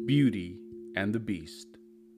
Beauty and the Beast.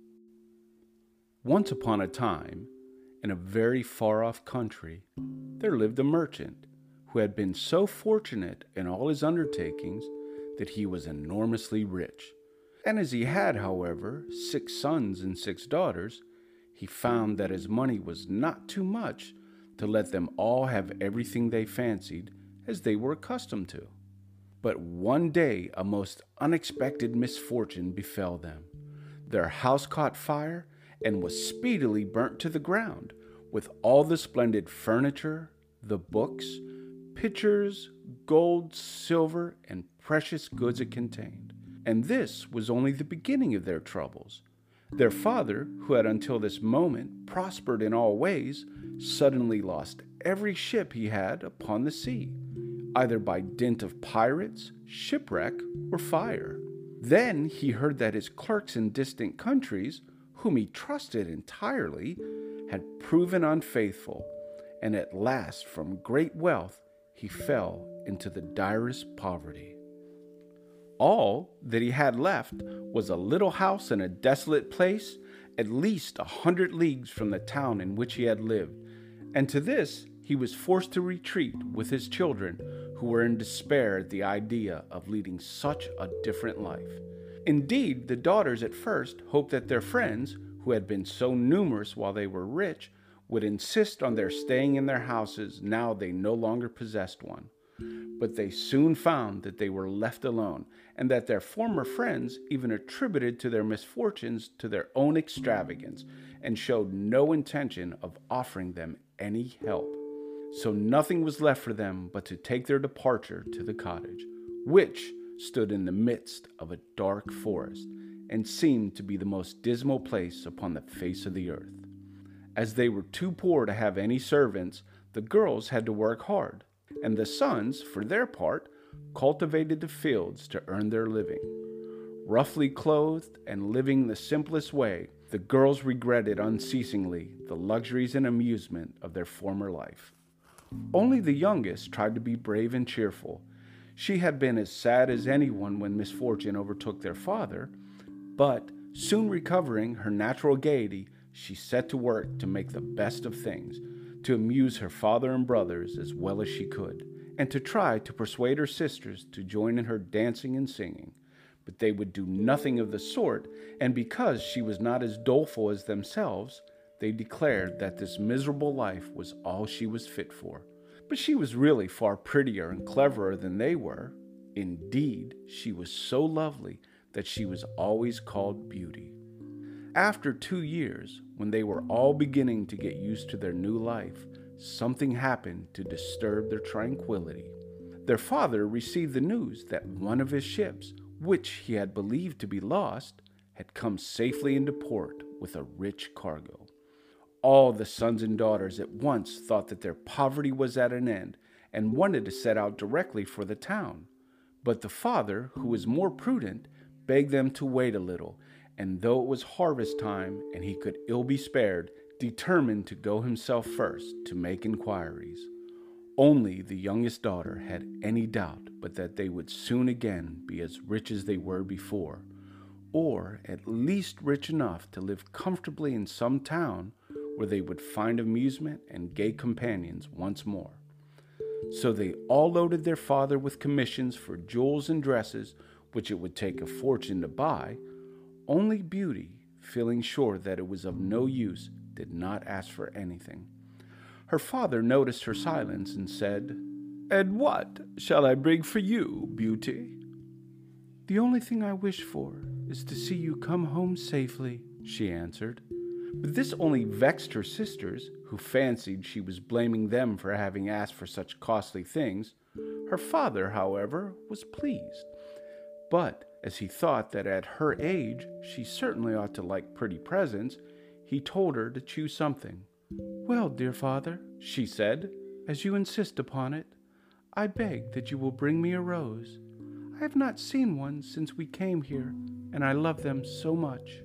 Once upon a time, in a very far-off country, there lived a merchant who had been so fortunate in all his undertakings that he was enormously rich. And as he had, however, 6 sons and 6 daughters, he found that his money was not too much to let them all have everything they fancied as they were accustomed to. But one day a most unexpected misfortune befell them. Their house caught fire and was speedily burnt to the ground, with all the splendid furniture, the books, pictures, gold, silver, and precious goods it contained. And this was only the beginning of their troubles. Their father, who had until this moment prospered in all ways, suddenly lost every ship he had upon the sea, either by dint of pirates, shipwreck, or fire. Then he heard that his clerks in distant countries, whom he trusted entirely, had proven unfaithful, and at last from great wealth he fell into the direst poverty. All that he had left was a little house in a desolate place, at least 100 leagues from the town in which he had lived, and to this he was forced to retreat with his children, who were in despair at the idea of leading such a different life. Indeed, the daughters at first hoped that their friends, who had been so numerous while they were rich, would insist on their staying in their houses now they no longer possessed one. But they soon found that they were left alone, and that their former friends even attributed to their misfortunes to their own extravagance, and showed no intention of offering them any help. So nothing was left for them but to take their departure to the cottage, which stood in the midst of a dark forest, and seemed to be the most dismal place upon the face of the earth. As they were too poor to have any servants, the girls had to work hard, and the sons, for their part, cultivated the fields to earn their living. Roughly clothed and living the simplest way, the girls regretted unceasingly the luxuries and amusement of their former life. Only the youngest tried to be brave and cheerful. She had been as sad as anyone when misfortune overtook their father, but soon recovering her natural gaiety, she set to work to make the best of things, to amuse her father and brothers as well as she could, and to try to persuade her sisters to join in her dancing and singing. But they would do nothing of the sort, and because she was not as doleful as themselves, they declared that this miserable life was all she was fit for. But she was really far prettier and cleverer than they were. Indeed, she was so lovely that she was always called Beauty. After 2 years, when they were all beginning to get used to their new life, something happened to disturb their tranquility. Their father received the news that one of his ships, which he had believed to be lost, had come safely into port with a rich cargo. All the sons and daughters at once thought that their poverty was at an end, and wanted to set out directly for the town. But the father, who was more prudent, begged them to wait a little, and though it was harvest time and he could ill be spared, determined to go himself first to make inquiries. Only the youngest daughter had any doubt but that they would soon again be as rich as they were before, or at least rich enough to live comfortably in some town where they would find amusement and gay companions once more. So they all loaded their father with commissions for jewels and dresses, which it would take a fortune to buy. Only Beauty, feeling sure that it was of no use, did not ask for anything. Her father noticed her silence and said, "And what shall I bring for you, Beauty?" "The only thing I wish for is to see you come home safely," she answered. But this only vexed her sisters, who fancied she was blaming them for having asked for such costly things. Her father, however, was pleased. But as he thought that at her age she certainly ought to like pretty presents, he told her to choose something. "Well, dear father," she said, "as you insist upon it, I beg that you will bring me a rose. I have not seen one since we came here, and I love them so much."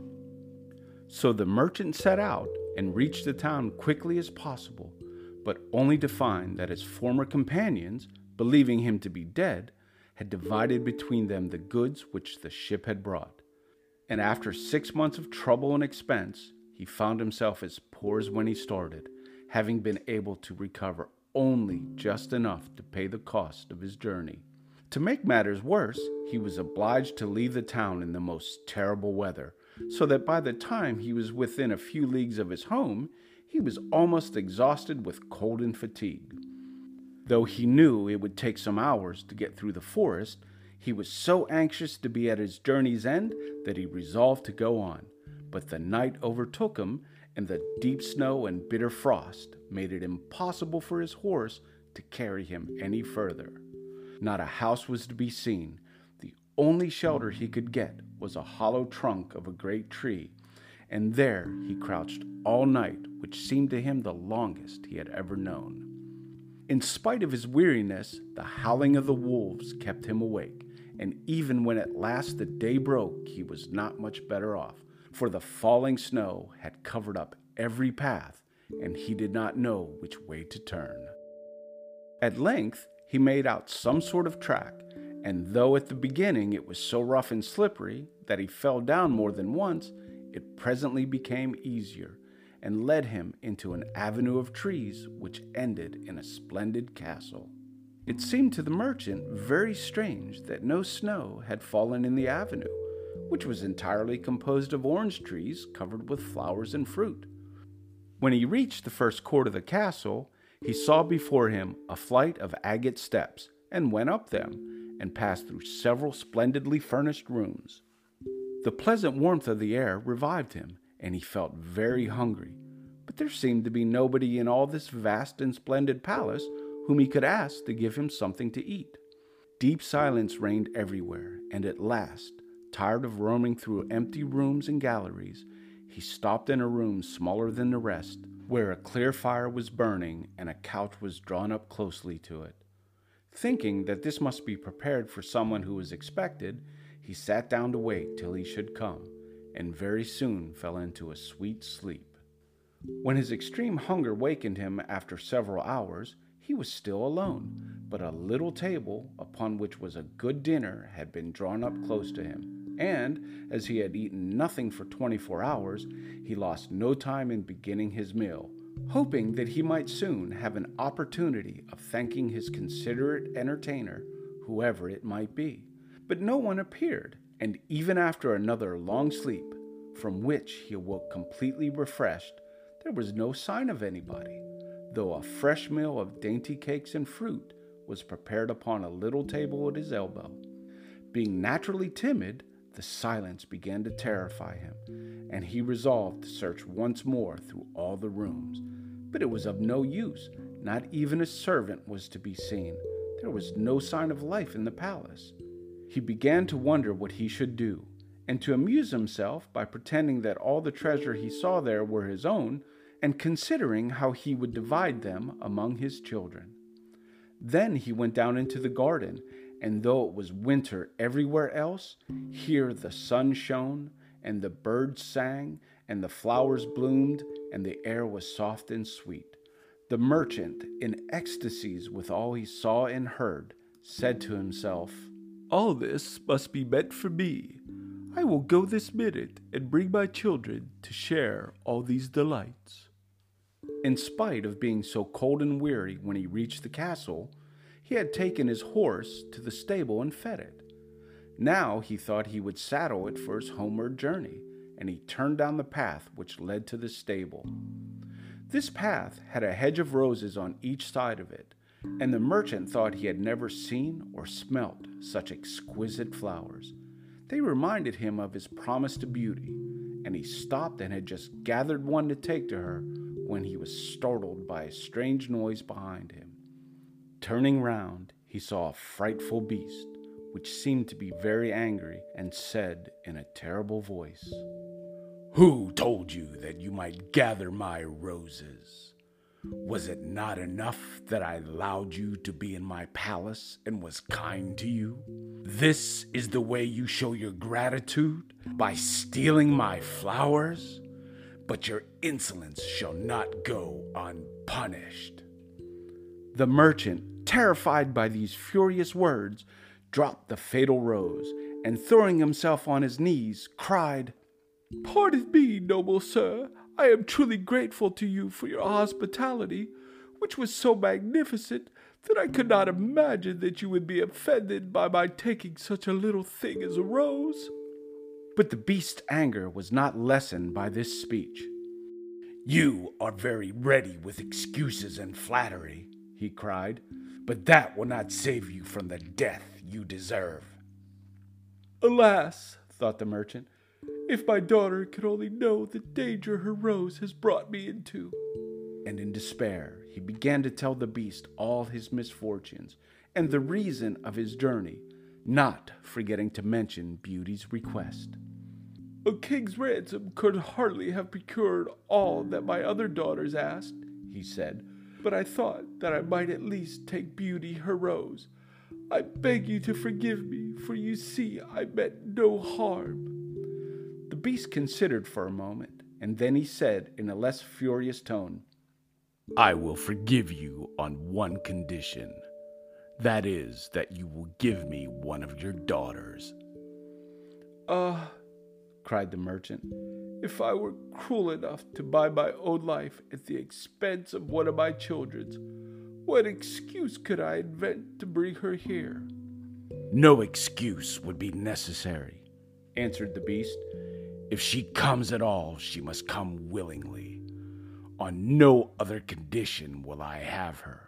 So the merchant set out and reached the town quickly as possible, but only to find that his former companions, believing him to be dead, had divided between them the goods which the ship had brought. And after 6 months of trouble and expense, he found himself as poor as when he started, having been able to recover only just enough to pay the cost of his journey. To make matters worse, he was obliged to leave the town in the most terrible weather, so that by the time he was within a few leagues of his home, he was almost exhausted with cold and fatigue. Though he knew it would take some hours to get through the forest, he was so anxious to be at his journey's end that he resolved to go on. But the night overtook him, and the deep snow and bitter frost made it impossible for his horse to carry him any further. Not a house was to be seen. The only shelter he could get was a hollow trunk of a great tree, and there he crouched all night, which seemed to him the longest he had ever known. In spite of his weariness, the howling of the wolves kept him awake, and even when at last the day broke, he was not much better off, for the falling snow had covered up every path, and he did not know which way to turn. At length, he made out some sort of track, and though at the beginning it was so rough and slippery that he fell down more than once, it presently became easier, and led him into an avenue of trees which ended in a splendid castle. It seemed to the merchant very strange that no snow had fallen in the avenue, which was entirely composed of orange trees covered with flowers and fruit. When he reached the first court of the castle, he saw before him a flight of agate steps, and went up them, and passed through several splendidly furnished rooms. The pleasant warmth of the air revived him, and he felt very hungry, but there seemed to be nobody in all this vast and splendid palace whom he could ask to give him something to eat. Deep silence reigned everywhere, and at last, tired of roaming through empty rooms and galleries, he stopped in a room smaller than the rest, where a clear fire was burning and a couch was drawn up closely to it. Thinking that this must be prepared for someone who was expected, he sat down to wait till he should come, and very soon fell into a sweet sleep. When his extreme hunger wakened him after several hours, he was still alone, but a little table upon which was a good dinner had been drawn up close to him, and as he had eaten nothing for 24 hours, he lost no time in beginning his meal, hoping that he might soon have an opportunity of thanking his considerate entertainer, whoever it might be. But no one appeared, and even after another long sleep, from which he awoke completely refreshed, there was no sign of anybody, though a fresh meal of dainty cakes and fruit was prepared upon a little table at his elbow. Being naturally timid, the silence began to terrify him, and he resolved to search once more through all the rooms. But it was of no use. Not even a servant was to be seen. There was no sign of life in the palace. He began to wonder what he should do, and to amuse himself by pretending that all the treasure he saw there were his own, and considering how he would divide them among his children. Then he went down into the garden, and though it was winter everywhere else, here the sun shone, and the birds sang, and the flowers bloomed, and the air was soft and sweet. The merchant, in ecstasies with all he saw and heard, said to himself, "All this must be meant for me. I will go this minute and bring my children to share all these delights." In spite of being so cold and weary when he reached the castle, he had taken his horse to the stable and fed it. Now he thought he would saddle it for his homeward journey, and he turned down the path which led to the stable. This path had a hedge of roses on each side of it, and the merchant thought he had never seen or smelt such exquisite flowers. They reminded him of his promise to Beauty, and he stopped and had just gathered one to take to her when he was startled by a strange noise behind him. Turning round, he saw a frightful beast, which seemed to be very angry, and said in a terrible voice, "Who told you that you might gather my roses? Was it not enough that I allowed you to be in my palace and was kind to you? This is the way you show your gratitude, by stealing my flowers? But your insolence shall not go unpunished." The merchant, terrified by these furious words, dropped the fatal rose, and throwing himself on his knees, cried, "Pardon me, noble sir. I am truly grateful to you for your hospitality, which was so magnificent that I could not imagine that you would be offended by my taking such a little thing as a rose." But the beast's anger was not lessened by this speech. "You are very ready with excuses and flattery," he cried, "but that will not save you from the death you deserve." "Alas," thought the merchant, "if my daughter could only know the danger her rose has brought me into." And in despair, he began to tell the beast all his misfortunes and the reason of his journey, not forgetting to mention Beauty's request. "A king's ransom could hardly have procured all that my other daughters asked," he said, "but I thought that I might at least take Beauty her rose. I beg you to forgive me, for you see I meant no harm." The beast considered for a moment, and then he said in a less furious tone, "I will forgive you on one condition. That is, that you will give me one of your daughters." Cried the merchant, "if I were cruel enough to buy my own life at the expense of one of my children's, what excuse could I invent to bring her here?" "No excuse would be necessary," answered the beast. "If she comes at all, she must come willingly. On no other condition will I have her.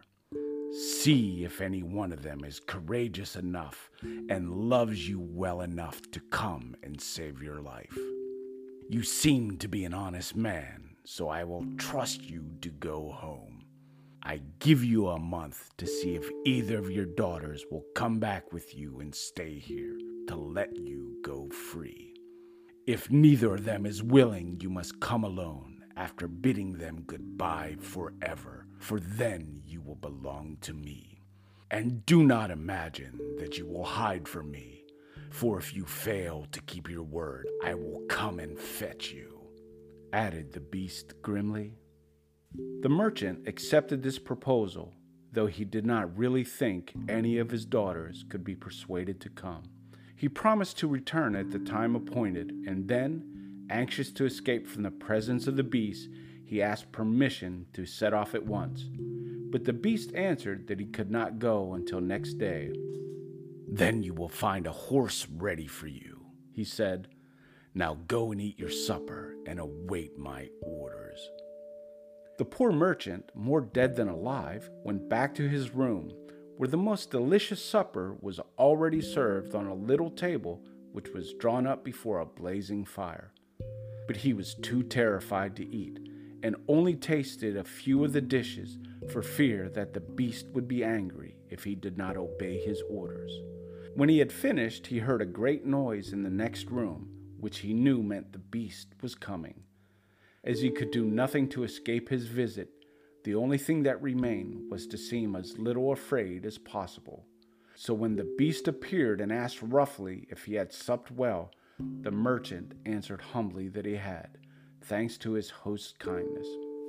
See if any one of them is courageous enough and loves you well enough to come and save your life. You seem to be an honest man, so I will trust you to go home. I give you a month to see if either of your daughters will come back with you and stay here to let you go free. If neither of them is willing, you must come alone, after bidding them goodbye forever, for then you will belong to me. And do not imagine that you will hide from me, for if you fail to keep your word, I will come and fetch you," added the beast grimly. The merchant accepted this proposal, though he did not really think any of his daughters could be persuaded to come. He promised to return at the time appointed, and then, anxious to escape from the presence of the beast, he asked permission to set off at once. But the beast answered that he could not go until next day. "Then you will find a horse ready for you," he said. "Now go and eat your supper and await my orders." The poor merchant, more dead than alive, went back to his room, where the most delicious supper was already served on a little table which was drawn up before a blazing fire. But he was too terrified to eat, and only tasted a few of the dishes for fear that the beast would be angry if he did not obey his orders. When he had finished, he heard a great noise in the next room, which he knew meant the beast was coming. As he could do nothing to escape his visit, the only thing that remained was to seem as little afraid as possible. So when the beast appeared and asked roughly if he had supped well, the merchant answered humbly that he had, thanks to his host's kindness.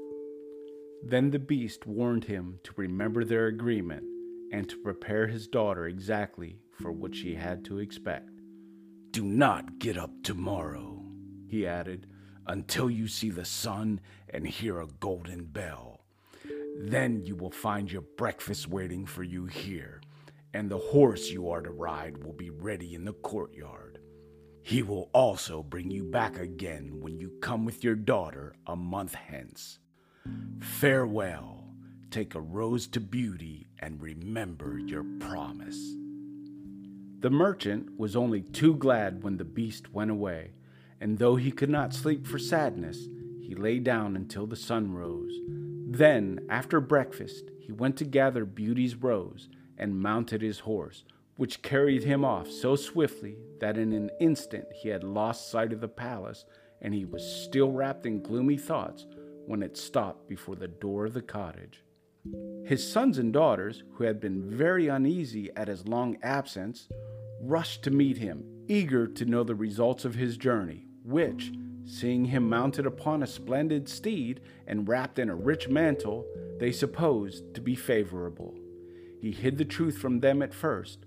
Then the beast warned him to remember their agreement and to prepare his daughter exactly for what she had to expect. "Do not get up tomorrow," he added, "until you see the sun and hear a golden bell. Then you will find your breakfast waiting for you here, and the horse you are to ride will be ready in the courtyard. He will also bring you back again when you come with your daughter a month hence. Farewell, take a rose to Beauty, and remember your promise." The merchant was only too glad when the beast went away, and though he could not sleep for sadness, he lay down until the sun rose. Then, after breakfast, he went to gather Beauty's rose and mounted his horse, which carried him off so swiftly that in an instant he had lost sight of the palace, and he was still wrapped in gloomy thoughts when it stopped before the door of the cottage. His sons and daughters, who had been very uneasy at his long absence, rushed to meet him, eager to know the results of his journey, which, seeing him mounted upon a splendid steed and wrapped in a rich mantle, they supposed to be favorable. He hid the truth from them at first,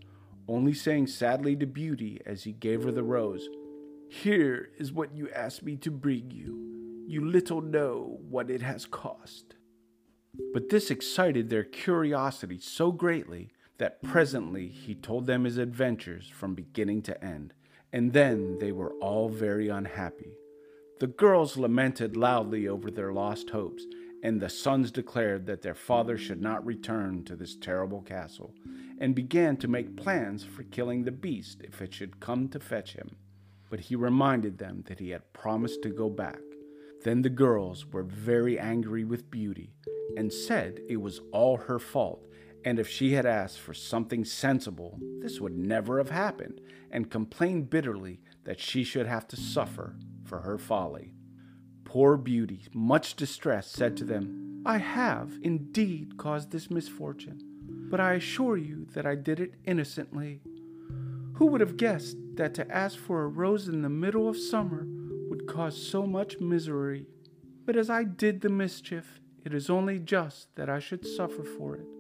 only saying sadly to Beauty as he gave her the rose, "Here is what you asked me to bring you. You little know what it has cost." But this excited their curiosity so greatly that presently he told them his adventures from beginning to end, and then they were all very unhappy. The girls lamented loudly over their lost hopes, and the sons declared that their father should not return to this terrible castle, and began to make plans for killing the beast if it should come to fetch him. But he reminded them that he had promised to go back. Then the girls were very angry with Beauty, and said it was all her fault, and if she had asked for something sensible, this would never have happened, and complained bitterly that she should have to suffer for her folly. Poor Beauty, much distressed, said to them, "I have indeed caused this misfortune, but I assure you that I did it innocently. Who would have guessed that to ask for a rose in the middle of summer would cause so much misery? But as I did the mischief, it is only just that I should suffer for it.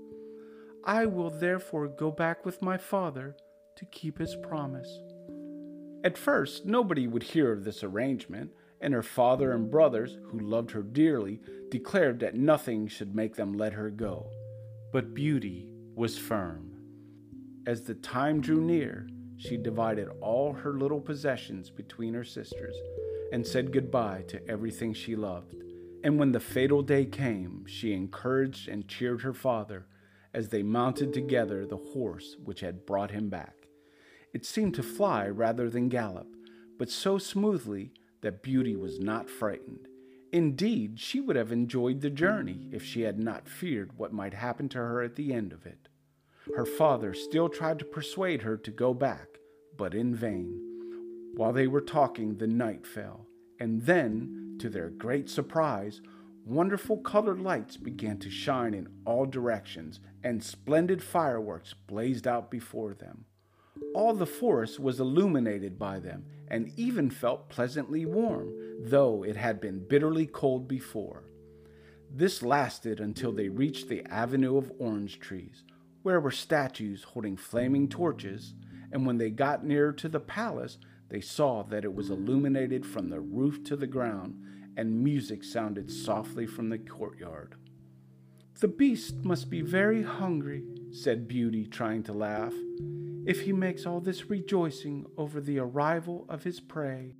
I will therefore go back with my father to keep his promise." At first, nobody would hear of this arrangement, and her father and brothers, who loved her dearly, declared that nothing should make them let her go. But Beauty was firm. As the time drew near, she divided all her little possessions between her sisters, and said goodbye to everything she loved. And when the fatal day came, she encouraged and cheered her father as they mounted together the horse which had brought him back. It seemed to fly rather than gallop, but so smoothly that Beauty was not frightened. Indeed, she would have enjoyed the journey if she had not feared what might happen to her at the end of it. Her father still tried to persuade her to go back, but in vain. While they were talking, the night fell, and then, to their great surprise, wonderful colored lights began to shine in all directions, and splendid fireworks blazed out before them. All the forest was illuminated by them, and even felt pleasantly warm, though it had been bitterly cold before. This lasted until they reached the avenue of orange trees, where were statues holding flaming torches, and when they got nearer to the palace, they saw that it was illuminated from the roof to the ground, and music sounded softly from the courtyard. "The beast must be very hungry," said Beauty, trying to laugh, "if he makes all this rejoicing over the arrival of his prey."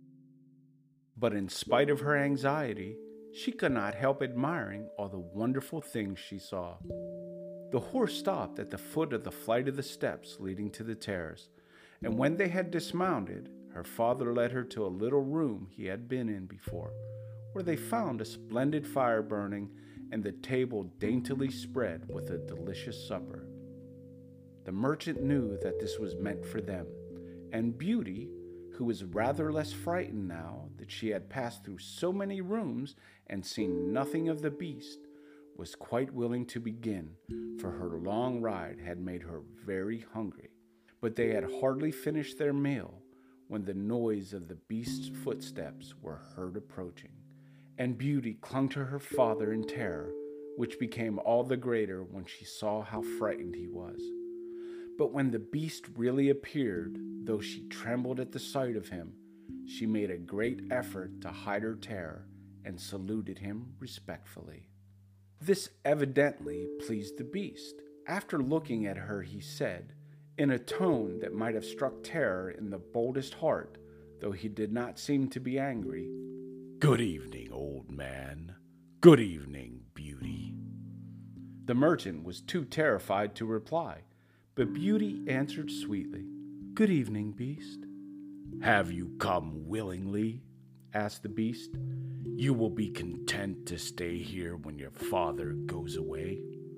But in spite of her anxiety, she could not help admiring all the wonderful things she saw. The horse stopped at the foot of the flight of the steps leading to the terrace, and when they had dismounted, her father led her to a little room he had been in before, where they found a splendid fire burning and the table daintily spread with a delicious supper. The merchant knew that this was meant for them, and Beauty, who was rather less frightened now that she had passed through so many rooms and seen nothing of the beast, was quite willing to begin, for her long ride had made her very hungry. But they had hardly finished their meal when the noise of the beast's footsteps were heard approaching, and Beauty clung to her father in terror, which became all the greater when she saw how frightened he was. But when the beast really appeared, though she trembled at the sight of him, she made a great effort to hide her terror and saluted him respectfully. This evidently pleased the beast. After looking at her, he said, in a tone that might have struck terror in the boldest heart, though he did not seem to be angry, "Good evening, old man. Good evening, Beauty." The merchant was too terrified to reply, but Beauty answered sweetly, "Good evening, beast." "Have you come willingly?" asked the beast. "You will be content to stay here when your father goes away?"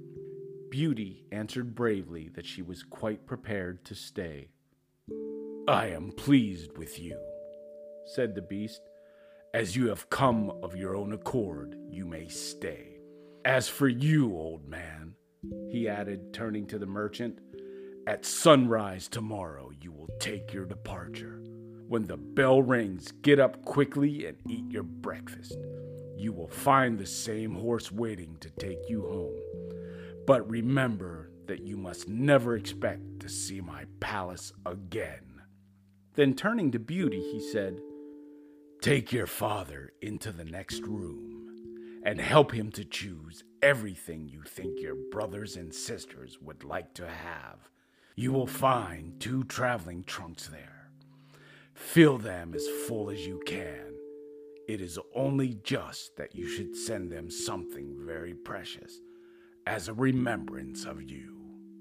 Beauty answered bravely that she was quite prepared to stay. "I am pleased with you," said the beast. "As you have come of your own accord, you may stay. As for you, old man," he added, turning to the merchant, "at sunrise tomorrow you will take your departure. When the bell rings, get up quickly and eat your breakfast. You will find the same horse waiting to take you home. But remember that you must never expect to see my palace again." Then turning to Beauty, he said, "Take your father into the next room and help him to choose everything you think your brothers and sisters would like to have. You will find 2 traveling trunks there. Fill them as full as you can. It is only just that you should send them something very precious as a remembrance of you."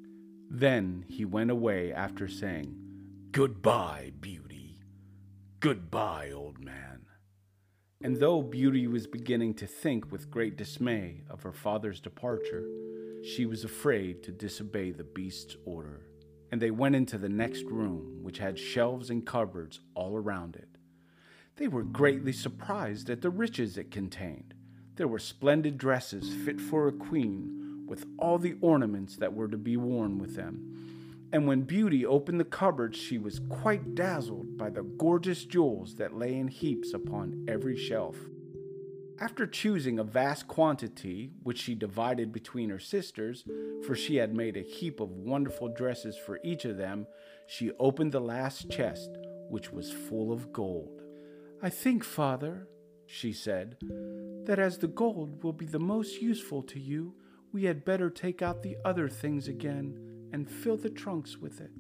Then he went away after saying, "Goodbye, Beauty. Goodbye, old man." And though Beauty was beginning to think with great dismay of her father's departure, she was afraid to disobey the beast's order. And they went into the next room, which had shelves and cupboards all around it. They were greatly surprised at the riches it contained. There were splendid dresses fit for a queen, with all the ornaments that were to be worn with them. And when Beauty opened the cupboards, she was quite dazzled by the gorgeous jewels that lay in heaps upon every shelf. After choosing a vast quantity, which she divided between her sisters, for she had made a heap of wonderful dresses for each of them, she opened the last chest, which was full of gold. "I think, Father," she said, "that as the gold will be the most useful to you, we had better take out the other things again and fill the trunks with it."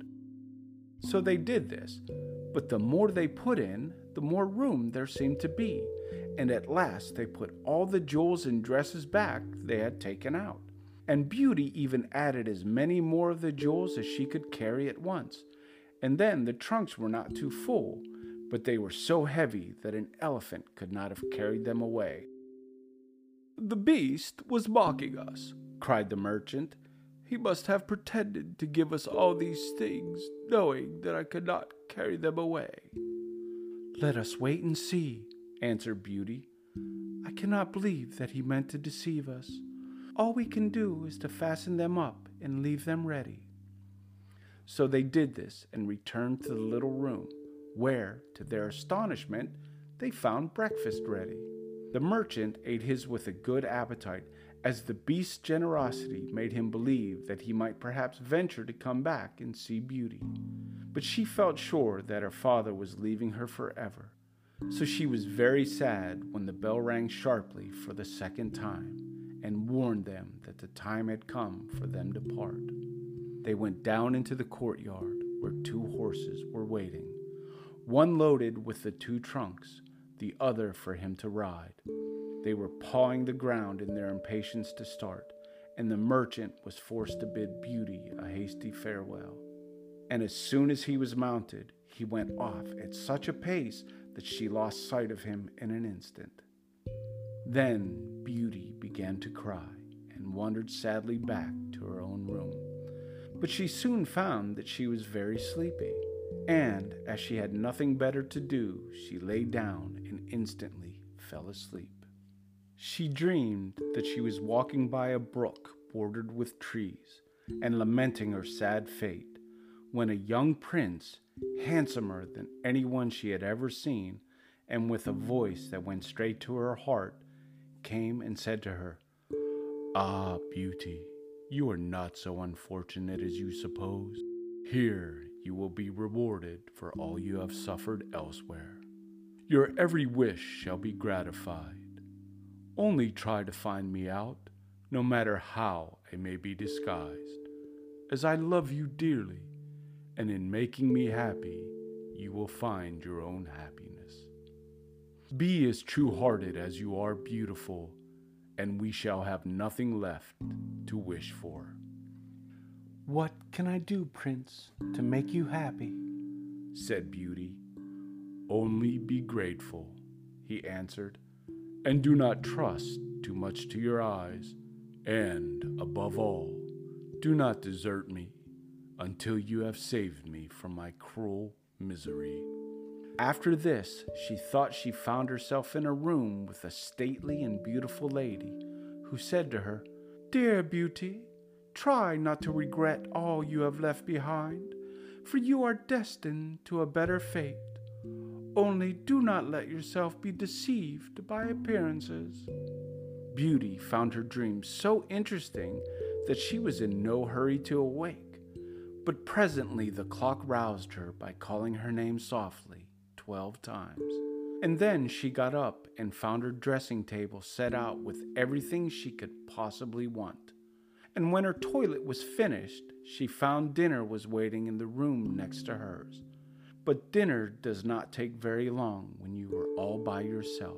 So they did this, but the more they put in, the more room there seemed to be, and at last they put all the jewels and dresses back they had taken out. And Beauty even added as many more of the jewels as she could carry at once, and then the trunks were not too full, but they were so heavy that an elephant could not have carried them away. "The beast was mocking us," cried the merchant. "He must have pretended to give us all these things, knowing that I could not carry them away." "Let us wait and see," answered Beauty. "I cannot believe that he meant to deceive us. All we can do is to fasten them up and leave them ready." So they did this and returned to the little room, where, to their astonishment, they found breakfast ready. The merchant ate his with a good appetite, as the beast's generosity made him believe that he might perhaps venture to come back and see Beauty. But she felt sure that her father was leaving her forever, so she was very sad when the bell rang sharply for the second time and warned them that the time had come for them to part. They went down into the courtyard where 2 horses were waiting, one loaded with the 2 trunks, the other for him to ride. They were pawing the ground in their impatience to start, and the merchant was forced to bid Beauty a hasty farewell. And as soon as he was mounted, he went off at such a pace that she lost sight of him in an instant. Then Beauty began to cry and wandered sadly back to her own room. But she soon found that she was very sleepy, and as she had nothing better to do, she lay down and instantly fell asleep. She dreamed that she was walking by a brook bordered with trees and lamenting her sad fate, when a young prince, handsomer than anyone she had ever seen, and with a voice that went straight to her heart, came and said to her, "Ah, Beauty, you are not so unfortunate as you suppose. Here you will be rewarded for all you have suffered elsewhere. Your every wish shall be gratified. Only try to find me out, no matter how I may be disguised, as I love you dearly, and in making me happy, you will find your own happiness. Be as true-hearted as you are beautiful, and we shall have nothing left to wish for." "What can I do, Prince, to make you happy?" said Beauty. "Only be grateful," he answered, "and do not trust too much to your eyes, and, above all, do not desert me until you have saved me from my cruel misery." After this, she thought she found herself in a room with a stately and beautiful lady, who said to her, "Dear Beauty, try not to regret all you have left behind, for you are destined to a better fate. Only do not let yourself be deceived by appearances." Beauty found her dream so interesting that she was in no hurry to awake. But presently the clock roused her by calling her name softly 12 times. And then she got up and found her dressing table set out with everything she could possibly want. And when her toilet was finished, she found dinner was waiting in the room next to hers. But dinner does not take very long when you are all by yourself.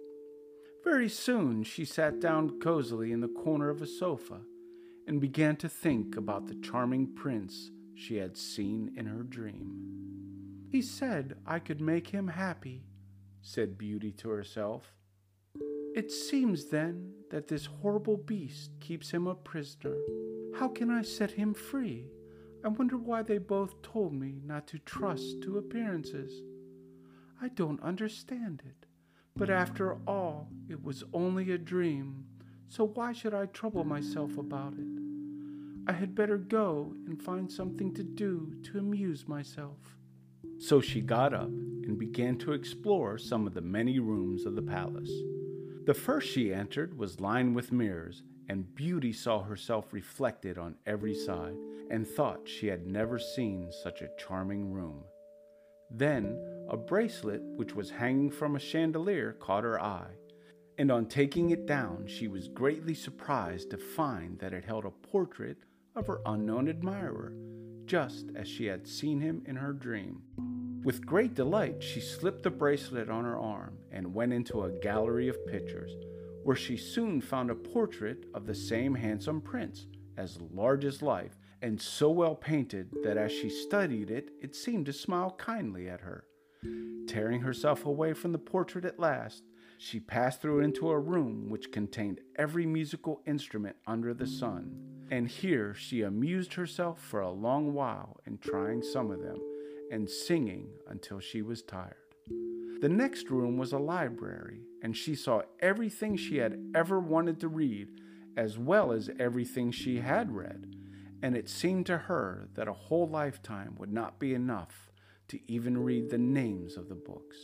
Very soon she sat down cozily in the corner of a sofa and began to think about the charming prince she had seen in her dream. "He said I could make him happy," said Beauty to herself. "It seems then that this horrible beast keeps him a prisoner. How can I set him free? I wonder why they both told me not to trust to appearances. I don't understand it. But after all, it was only a dream, so why should I trouble myself about it? I had better go and find something to do to amuse myself." So she got up and began to explore some of the many rooms of the palace. The first she entered was lined with mirrors, and Beauty saw herself reflected on every side, and thought she had never seen such a charming room. Then a bracelet which was hanging from a chandelier caught her eye, and on taking it down she was greatly surprised to find that it held a portrait of her unknown admirer, just as she had seen him in her dream. With great delight she slipped the bracelet on her arm and went into a gallery of pictures, where she soon found a portrait of the same handsome prince, as large as life, and so well painted that as she studied it, it seemed to smile kindly at her. Tearing herself away from the portrait at last, she passed through into a room which contained every musical instrument under the sun, and here she amused herself for a long while in trying some of them, and singing until she was tired. The next room was a library, and she saw everything she had ever wanted to read, as well as everything she had read, and it seemed to her that a whole lifetime would not be enough to even read the names of the books.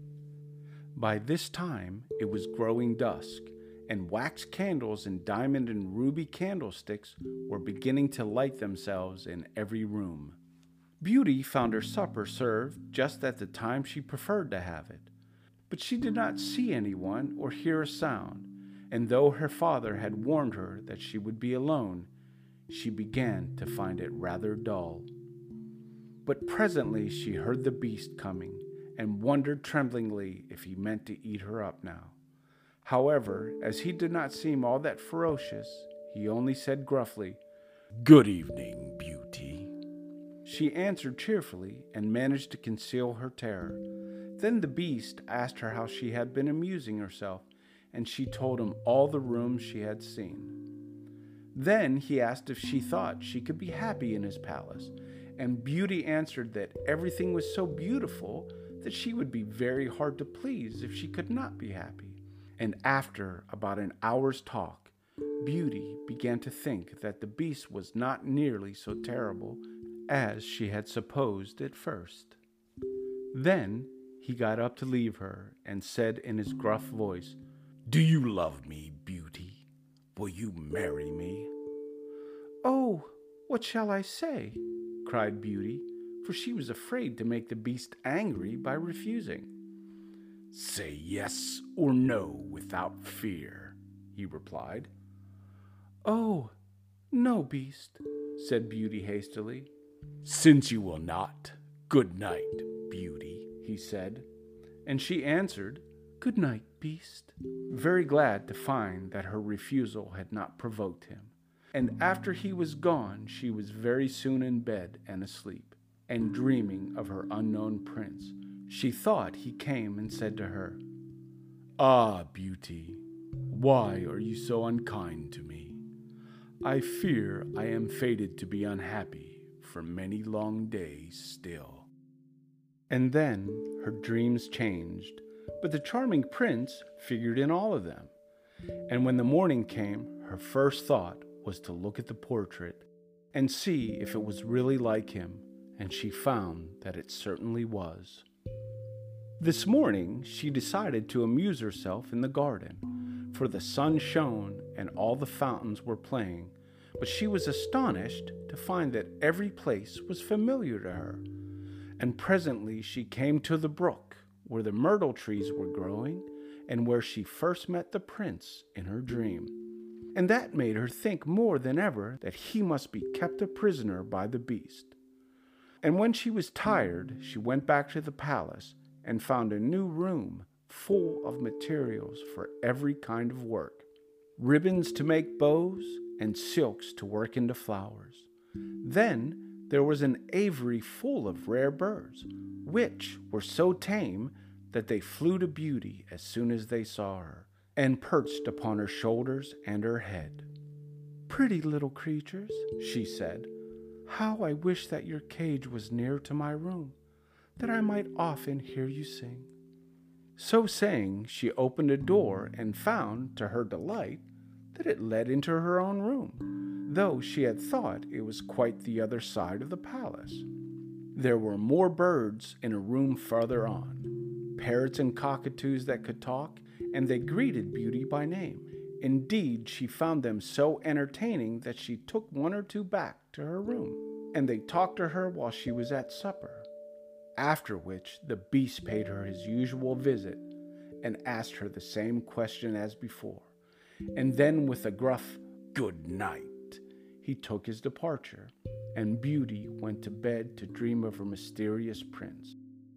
By this time it was growing dusk, and wax candles and diamond and ruby candlesticks were beginning to light themselves in every room. Beauty found her supper served just at the time she preferred to have it, but she did not see anyone or hear a sound, and though her father had warned her that she would be alone, she began to find it rather dull. But presently she heard the beast coming, and wondered tremblingly if he meant to eat her up now. However, as he did not seem all that ferocious, he only said gruffly, "Good evening, Beauty." She answered cheerfully and managed to conceal her terror. Then the beast asked her how she had been amusing herself, and she told him all the rooms she had seen. Then he asked if she thought she could be happy in his palace, and Beauty answered that everything was so beautiful that she would be very hard to please if she could not be happy. And after about an hour's talk, Beauty began to think that the beast was not nearly so terrible as she had supposed at first. Then he got up to leave her and said in his gruff voice, "Do you love me, Beauty? Will you marry me?" "Oh, what shall I say?" cried Beauty, for she was afraid to make the beast angry by refusing. "Say yes or no without fear," he replied. "Oh, no, beast," said Beauty hastily. "Since you will not, good night, Beauty," he said. And she answered, "Good night, beast," very glad to find that her refusal had not provoked him. And after he was gone, she was very soon in bed and asleep, and dreaming of her unknown prince. She thought he came and said to her, "Ah, Beauty, why are you so unkind to me? I fear I am fated to be unhappy for many long days still." And then her dreams changed, but the charming prince figured in all of them. And when the morning came, her first thought was to look at the portrait and see if it was really like him, and she found that it certainly was. This morning she decided to amuse herself in the garden, for the sun shone and all the fountains were playing, but she was astonished to find that every place was familiar to her. And presently she came to the brook where the myrtle trees were growing and where she first met the prince in her dream. And that made her think more than ever that he must be kept a prisoner by the beast. And when she was tired, she went back to the palace and found a new room full of materials for every kind of work: ribbons to make bows and silks to work into flowers. Then there was an aviary full of rare birds, which were so tame that they flew to Beauty as soon as they saw her, and perched upon her shoulders and her head. "Pretty little creatures," she said, "how I wish that your cage was near to my room, that I might often hear you sing." So saying, she opened a door and found, to her delight, that it led into her own room, though she had thought it was quite the other side of the palace. There were more birds in a room farther on, parrots and cockatoos that could talk, and they greeted Beauty by name. Indeed, she found them so entertaining that she took one or two back to her room, and they talked to her while she was at supper. After which the beast paid her his usual visit and asked her the same question as before, and then with a gruff "good night," he took his departure, and Beauty went to bed to dream of her mysterious prince.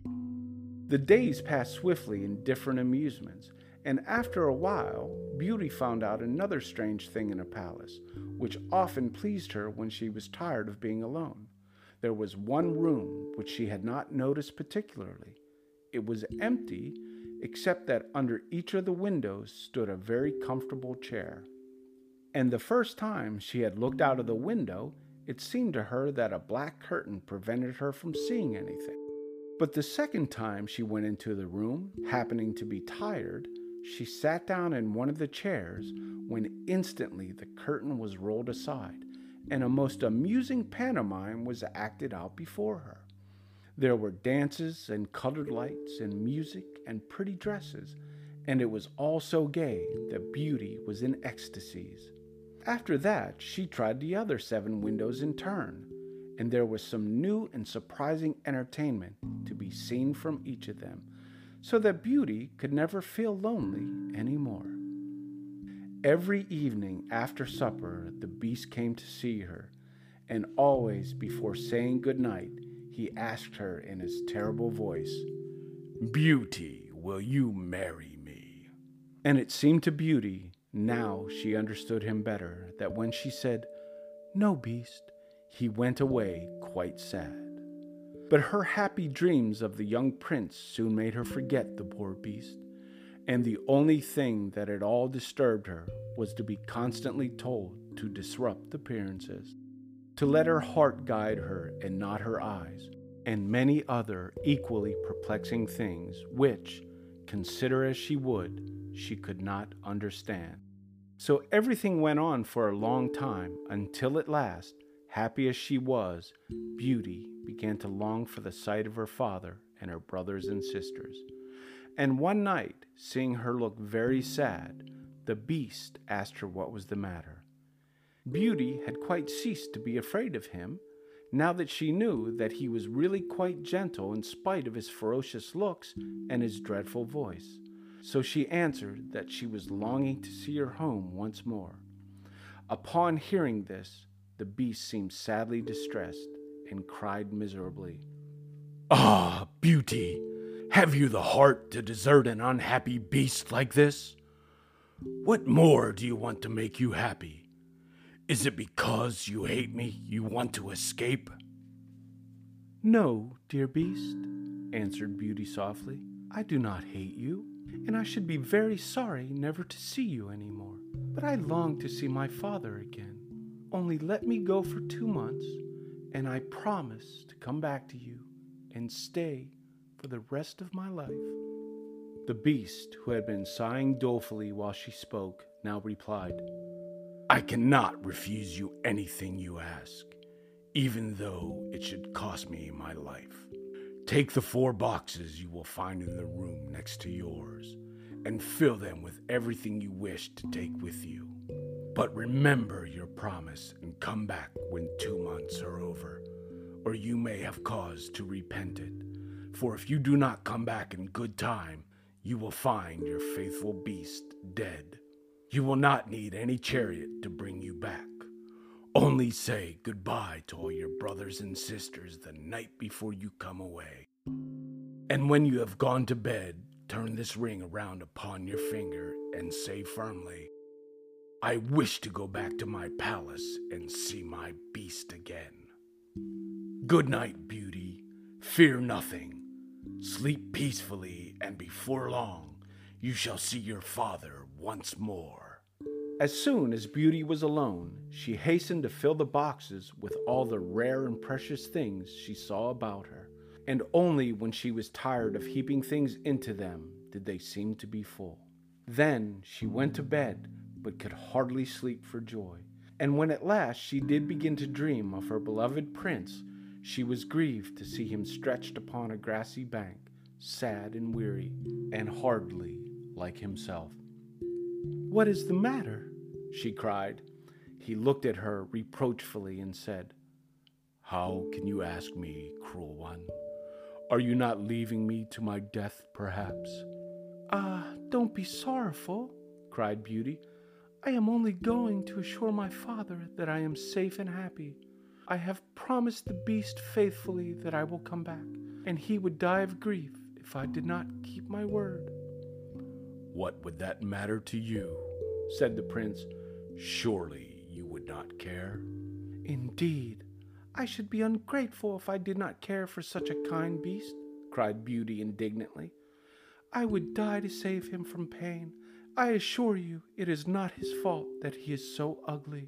The days passed swiftly in different amusements, and after a while Beauty found out another strange thing in the palace, which often pleased her when she was tired of being alone. There was one room which she had not noticed particularly. It was empty, except that under each of the windows stood a very comfortable chair. And the first time she had looked out of the window, it seemed to her that a black curtain prevented her from seeing anything. But the second time she went into the room, happening to be tired, she sat down in one of the chairs, when instantly the curtain was rolled aside, and a most amusing pantomime was acted out before her. There were dances and colored lights and music and pretty dresses, and it was all so gay that Beauty was in ecstasies. After that, she tried the other 7 windows in turn, and there was some new and surprising entertainment to be seen from each of them, so that Beauty could never feel lonely any more. Every evening after supper, the beast came to see her, and always before saying good night, he asked her in his terrible voice, "Beauty, will you marry me?" And it seemed to Beauty, now she understood him better, that when she said, "No, beast," he went away quite sad. But her happy dreams of the young prince soon made her forget the poor beast, and the only thing that at all disturbed her was to be constantly told to disrupt appearances, to let her heart guide her and not her eyes, and many other equally perplexing things which, consider as she would, she could not understand. So everything went on for a long time, until at last, happy as she was, Beauty began to long for the sight of her father and her brothers and sisters. And one night, seeing her look very sad, the beast asked her what was the matter. Beauty had quite ceased to be afraid of him, now that she knew that he was really quite gentle in spite of his ferocious looks and his dreadful voice. So she answered that she was longing to see her home once more. Upon hearing this, the beast seemed sadly distressed and cried miserably, "Ah, Beauty! Have you the heart to desert an unhappy beast like this? What more do you want to make you happy? Is it because you hate me you want to escape?" "No, dear beast," answered Beauty softly. "I do not hate you, and I should be very sorry never to see you any more. But I long to see my father again. Only let me go for 2 months, and I promise to come back to you and stay for the rest of my life." The beast, who had been sighing dolefully while she spoke, now replied, "I cannot refuse you anything you ask, even though it should cost me my life. Take the 4 boxes you will find in the room next to yours, and fill them with everything you wish to take with you. But remember your promise and come back when 2 months are over, or you may have cause to repent it. For if you do not come back in good time, you will find your faithful beast dead. You will not need any chariot to bring you back. Only say goodbye to all your brothers and sisters the night before you come away. And when you have gone to bed, turn this ring around upon your finger and say firmly, I wish to go back to my palace and see my beast again. Good night, Beauty. Fear nothing. Sleep peacefully, and before long, you shall see your father once more. As soon as Beauty was alone, she hastened to fill the boxes with all the rare and precious things she saw about her, and only when she was tired of heaping things into them did they seem to be full. Then she went to bed, but could hardly sleep for joy. And when at last she did begin to dream of her beloved prince, she was grieved to see him stretched upon a grassy bank, sad and weary, and hardly like himself. What is the matter? She cried. He looked at her reproachfully and said, How can you ask me, cruel one? Are you not leaving me to my death, perhaps? Don't be sorrowful, cried Beauty. I am only going to assure my father that I am safe and happy. I have promised the beast faithfully that I will come back, and he would die of grief if I did not keep my word. What would that matter to you? Said the prince. Surely you would not care. Indeed, I should be ungrateful if I did not care for such a kind beast, cried Beauty indignantly. I would die to save him from pain. I assure you it is not his fault that he is so ugly.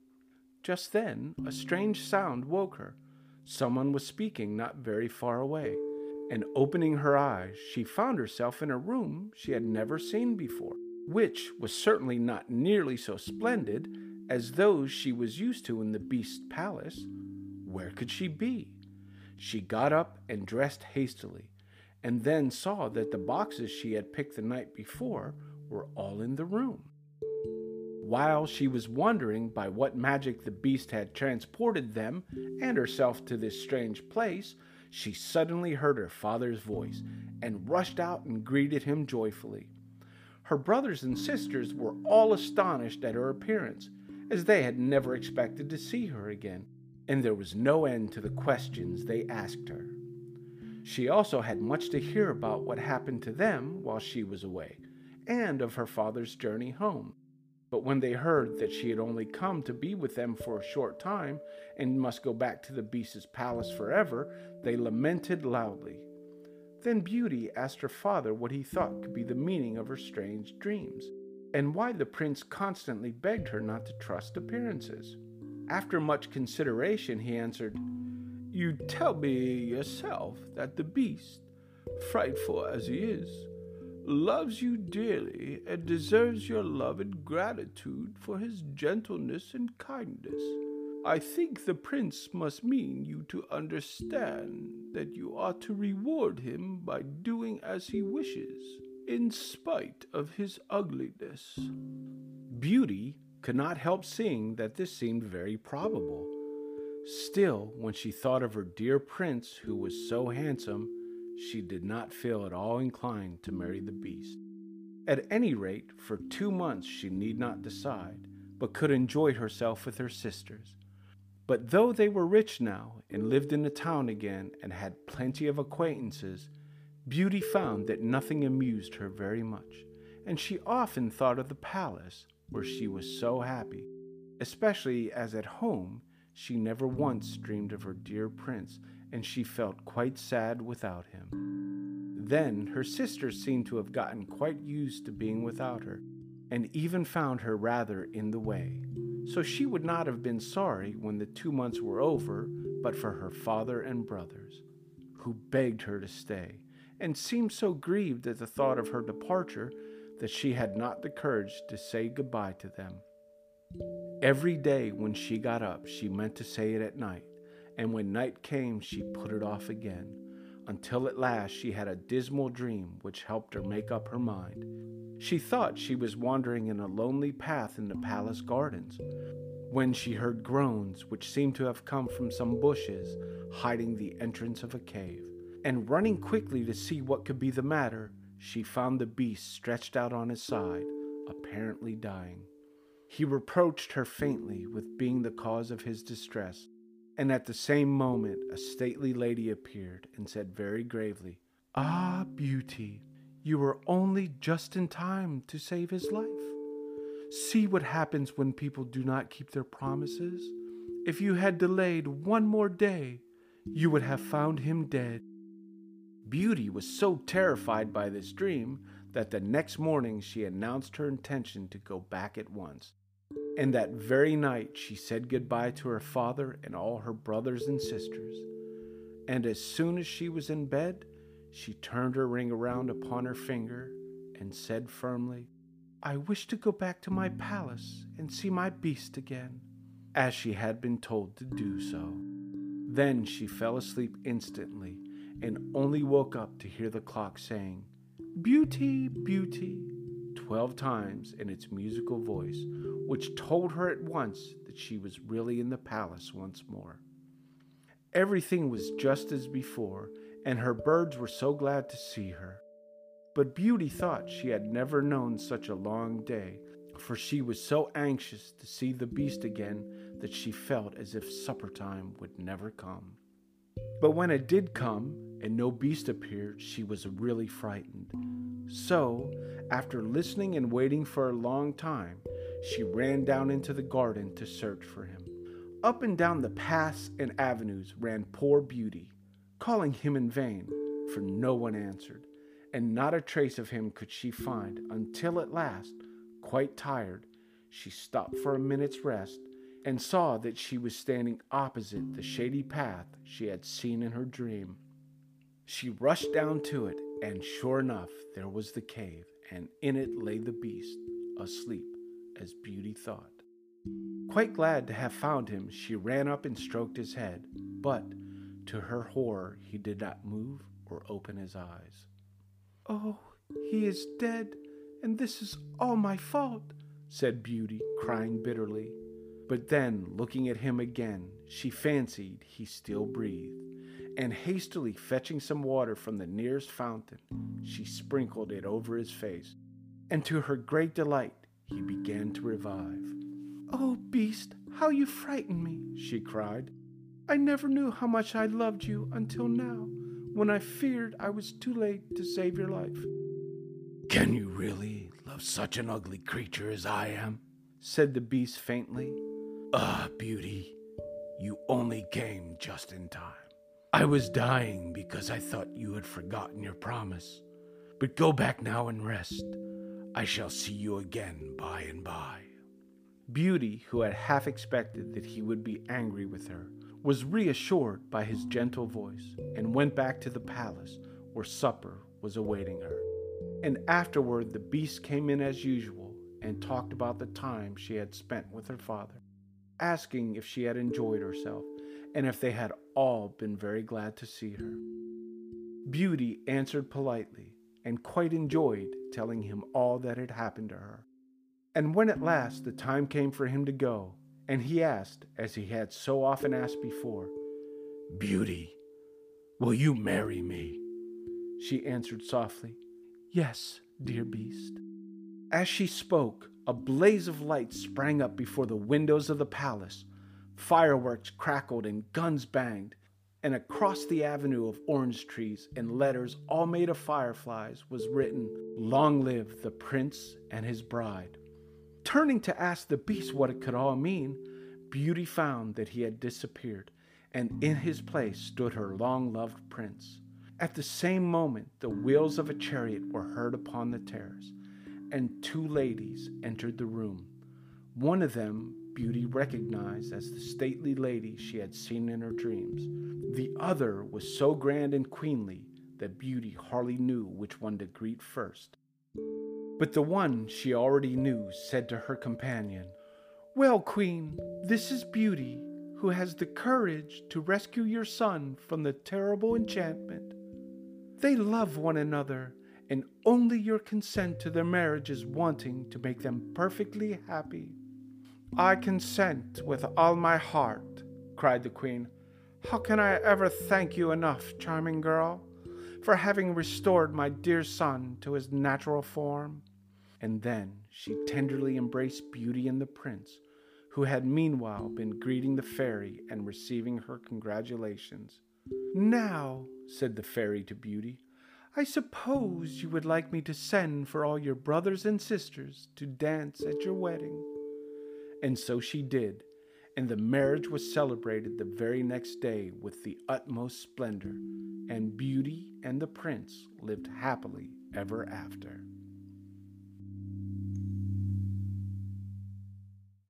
Just then a strange sound woke her. Someone was speaking not very far away, and opening her eyes, she found herself in a room she had never seen before, which was certainly not nearly so splendid as those she was used to in the beast's palace. Where could she be? She got up and dressed hastily, and then saw that the boxes she had picked the night before were all in the room. While she was wondering by what magic the beast had transported them and herself to this strange place, she suddenly heard her father's voice and rushed out and greeted him joyfully. Her brothers and sisters were all astonished at her appearance, as they had never expected to see her again, and there was no end to the questions they asked her. She also had much to hear about what happened to them while she was away, and of her father's journey home. But when they heard that she had only come to be with them for a short time and must go back to the beast's palace forever, they lamented loudly. Then Beauty asked her father what he thought could be the meaning of her strange dreams, and why the prince constantly begged her not to trust appearances. After much consideration, he answered, You tell me yourself that the beast, frightful as he is, loves you dearly and deserves your love and gratitude for his gentleness and kindness. I think the prince must mean you to understand that you ought to reward him by doing as he wishes, in spite of his ugliness. Beauty could not help seeing that this seemed very probable. Still, when she thought of her dear prince who was so handsome, she did not feel at all inclined to marry the beast. At any rate, for 2 months she need not decide, but could enjoy herself with her sisters. But though they were rich now, and lived in the town again, and had plenty of acquaintances, Beauty found that nothing amused her very much, and she often thought of the palace, where she was so happy, especially as at home she never once dreamed of her dear prince, and she felt quite sad without him. Then her sisters seemed to have gotten quite used to being without her, and even found her rather in the way. So she would not have been sorry when the 2 months were over, but for her father and brothers, who begged her to stay, and seemed so grieved at the thought of her departure that she had not the courage to say goodbye to them. Every day when she got up, she meant to say it at night, and when night came, she put it off again, until at last she had a dismal dream which helped her make up her mind. She thought she was wandering in a lonely path in the palace gardens, when she heard groans which seemed to have come from some bushes hiding the entrance of a cave. And running quickly to see what could be the matter, she found the beast stretched out on his side, apparently dying. He reproached her faintly with being the cause of his distress, and at the same moment a stately lady appeared and said very gravely, "Ah, Beauty, you were only just in time to save his life. See what happens when people do not keep their promises. If you had delayed one more day, you would have found him dead." Beauty was so terrified by this dream that the next morning she announced her intention to go back at once. And that very night she said goodbye to her father and all her brothers and sisters. And as soon as she was in bed, she turned her ring around upon her finger and said firmly, "I wish to go back to my palace and see my beast again," as she had been told to do so. Then she fell asleep instantly and only woke up to hear the clock saying, "Beauty, Beauty," 12 times in its musical voice, which told her at once that she was really in the palace once more. Everything was just as before, and her birds were so glad to see her. But Beauty thought she had never known such a long day, for she was so anxious to see the beast again that she felt as if supper time would never come. But when it did come, and no beast appeared, she was really frightened. So, after listening and waiting for a long time, she ran down into the garden to search for him. Up and down the paths and avenues ran poor Beauty, calling him in vain, for no one answered, and not a trace of him could she find until at last, quite tired, she stopped for a minute's rest and saw that she was standing opposite the shady path she had seen in her dream. She rushed down to it, and sure enough, there was the cave, and in it lay the beast, asleep, as Beauty thought. Quite glad to have found him, she ran up and stroked his head, but, to her horror, he did not move or open his eyes. "Oh, he is dead, and this is all my fault," said Beauty, crying bitterly. But then, looking at him again, she fancied he still breathed, and hastily fetching some water from the nearest fountain, she sprinkled it over his face, and to her great delight, he began to revive. "Oh, beast, how you frightened me," she cried. "I never knew how much I loved you until now, when I feared I was too late to save your life." "Can you really love such an ugly creature as I am?" said the beast faintly. "Ah, Beauty, you only came just in time. I was dying because I thought you had forgotten your promise. But go back now and rest. I shall see you again by and by." Beauty, who had half expected that he would be angry with her, was reassured by his gentle voice and went back to the palace where supper was awaiting her. And afterward the beast came in as usual and talked about the time she had spent with her father, asking if she had enjoyed herself and if they had all been very glad to see her. Beauty answered politely and quite enjoyed telling him all that had happened to her. And when at last the time came for him to go, and he asked, as he had so often asked before, "Beauty, will you marry me?" she answered softly, "Yes, dear beast." As she spoke, a blaze of light sprang up before the windows of the palace. Fireworks crackled and guns banged, and across the avenue of orange trees, in letters all made of fireflies, was written, "Long live the prince and his bride." Turning to ask the beast what it could all mean, Beauty found that he had disappeared, and in his place stood her long-loved prince. At the same moment, the wheels of a chariot were heard upon the terrace, and two ladies entered the room. One of them Beauty recognized as the stately lady she had seen in her dreams. The other was so grand and queenly that Beauty hardly knew which one to greet first. But the one she already knew said to her companion, "Well, Queen, this is Beauty, who has the courage to rescue your son from the terrible enchantment." They love one another, and only your consent to their marriage is wanting to make them perfectly happy." "I consent with all my heart," cried the queen. "How can I ever thank you enough, charming girl, for having restored my dear son to his natural form?" And then she tenderly embraced Beauty and the prince, who had meanwhile been greeting the fairy and receiving her congratulations. "Now," said the fairy to Beauty, "I suppose you would like me to send for all your brothers and sisters to dance at your wedding." And so she did, and the marriage was celebrated the very next day with the utmost splendor, and Beauty and the prince lived happily ever after.